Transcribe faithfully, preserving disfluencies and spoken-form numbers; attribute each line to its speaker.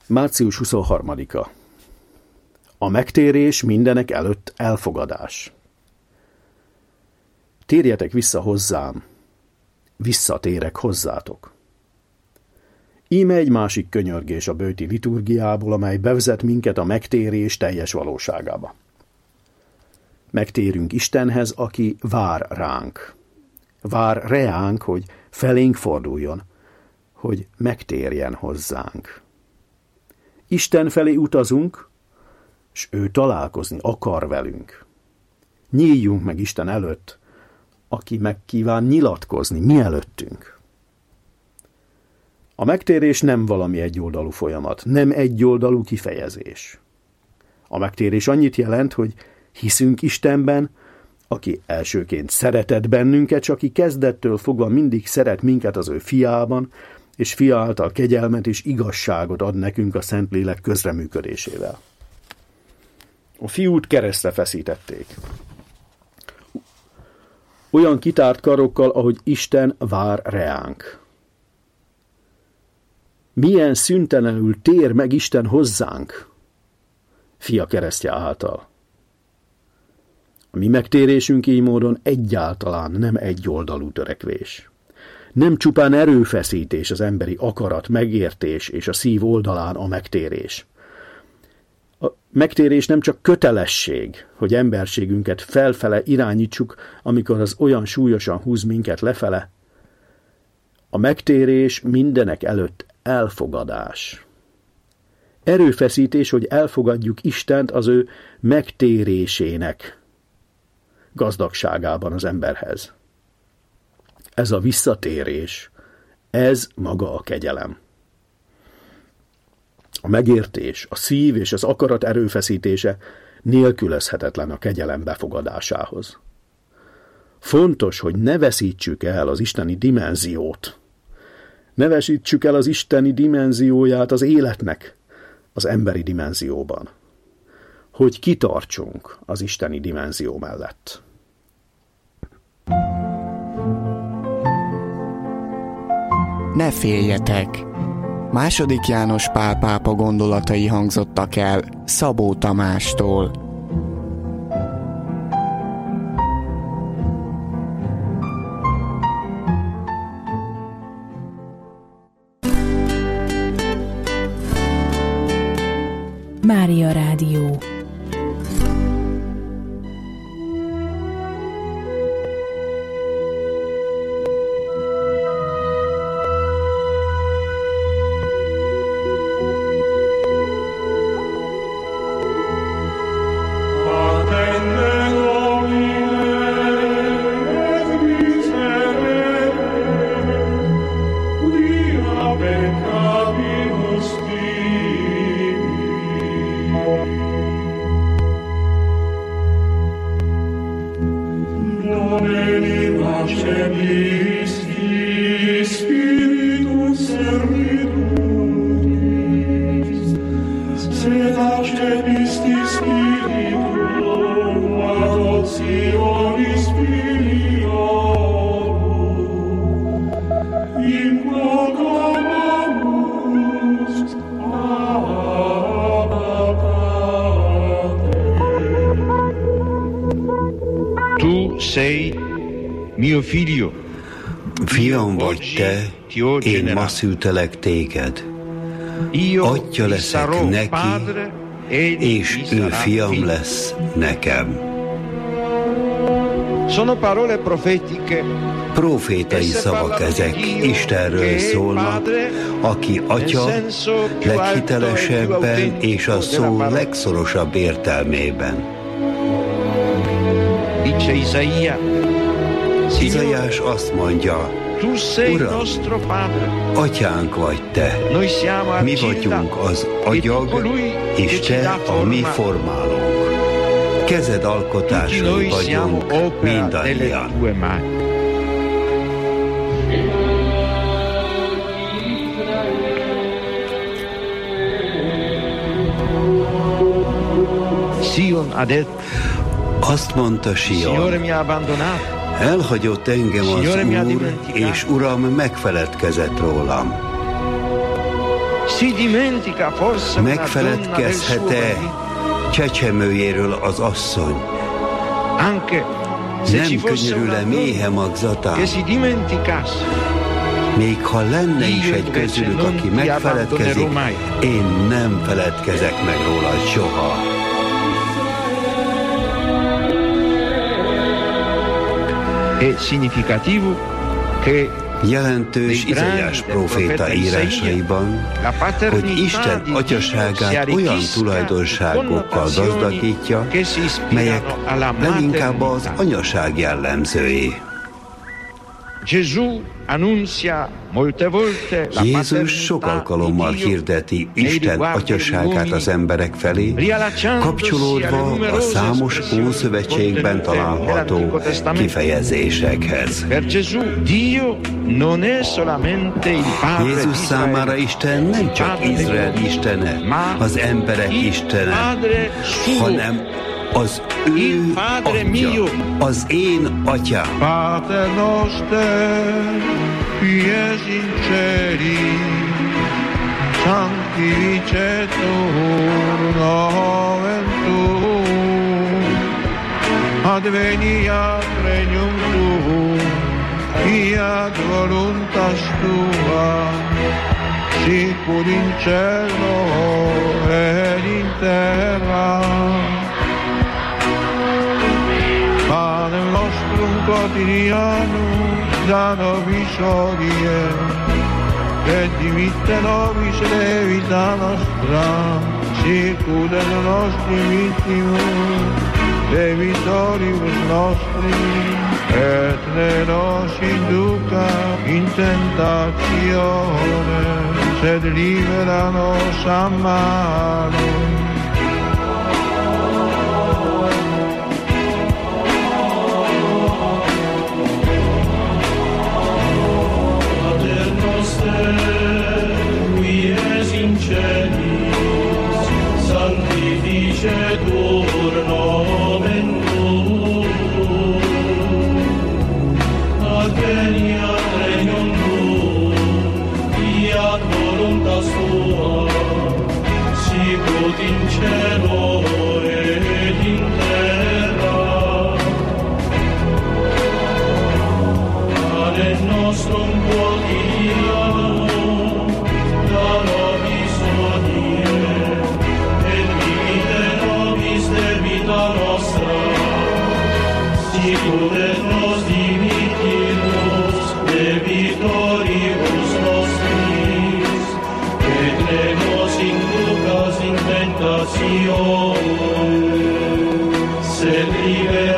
Speaker 1: március huszonharmadika. A megtérés mindenek előtt elfogadás. Térjetek vissza hozzám, visszatérek hozzátok. Íme egy másik könyörgés a böjti liturgiából, amely bevezet minket a megtérés teljes valóságába. Megtérünk Istenhez, aki vár ránk. Vár reánk, hogy felénk forduljon, hogy megtérjen hozzánk. Isten felé utazunk, s ő találkozni akar velünk. Nyíljunk meg Isten előtt, aki meg kíván nyilatkozni mi előttünk. A megtérés nem valami egyoldalú folyamat, nem egyoldalú kifejezés. A megtérés annyit jelent, hogy hiszünk Istenben, aki elsőként szeretett bennünket, s aki kezdettől fogva mindig szeret minket az ő fiában, és fia által kegyelmet és igazságot ad nekünk a Szentlélek közreműködésével. A fiút keresztre feszítették. Olyan kitárt karokkal, ahogy Isten vár reánk. Milyen szüntelenül tér meg Isten hozzánk, fia keresztje által. A mi megtérésünk így módon egyáltalán nem egyoldalú törekvés. Nem csupán erőfeszítés az emberi akarat, megértés és a szív oldalán a megtérés. A megtérés nem csak kötelesség, hogy emberségünket felfele irányítsuk, amikor az olyan súlyosan húz minket lefele. A megtérés mindenek előtt elfogadás. Erőfeszítés, hogy elfogadjuk Istent az ő megtérésének gazdagságában az emberhez. Ez a visszatérés, ez maga a kegyelem. A megértés, a szív és az akarat erőfeszítése nélkülözhetetlen a kegyelem befogadásához. Fontos, hogy ne veszítsük el az isteni dimenziót. Ne veszítsük el az isteni dimenzióját az életnek az emberi dimenzióban. Hogy kitartsunk az isteni dimenzió mellett.
Speaker 2: Ne féljetek! Második János Pál pápa gondolatai hangzottak el Szabó Tamástól.
Speaker 3: Mária Rádió.
Speaker 4: Fiam vagy te, én ma szültelek téged. Atya leszek neki, és ő fiam lesz nekem. Profétai szavak ezek, Istenről szólnak, aki atya leghitelesebben és a szó legszorosabb értelmében. Izaiás azt mondja, Uram, atyánk vagy te, mi vagyunk az agyag, és te a mi formálónk. Kezed alkotásai vagyunk mindannyian. Azt mondta Sion, elhagyott engem az Úr, és Uram megfeledkezett rólam. Megfeledkezhet-e csecsemőjéről az asszony? Nem könyörül-e méhe magzatán? Még ha lenne is egy közülük, aki megfeledkezik, én nem feledkezek meg róla soha. Jelentős Izaiás próféta írásaiban, hogy Isten atyaságát olyan tulajdonságokkal gazdagítja, melyek leginkább az anyaság jellemzői. Jézus sok alkalommal hirdeti Isten atyaságát az emberek felé, kapcsolódva a számos Ószövetségben található kifejezésekhez. Jézus számára Isten nem csak Izrael istene, az emberek istene, hanem az ő atya, az én atyám.
Speaker 5: Pater noster, qui es in celi, sanctificetur nomen tuum, adveniat regnum tuum, fiat voluntas tua, sicut in cielo et in terra. Panem nostrum quotidianum da nobis hodie, et dimitte nobis debita nostra, sicut et nostri vittimus debitoribus nostri, et ne nos induca in tentatione, sed libera nos a malo. Qui es in celis, sanctificetur nomen tuum, adveniat regnum tuum, fiat voluntas tua, sicut in cielo et in terra. Panem nostrum quotidianum da nobis hodie, et dimitte nobis debita nostra, sicut et nos dimittimus debitoribus nostris, et ne nos inducas in tentatione, sed libera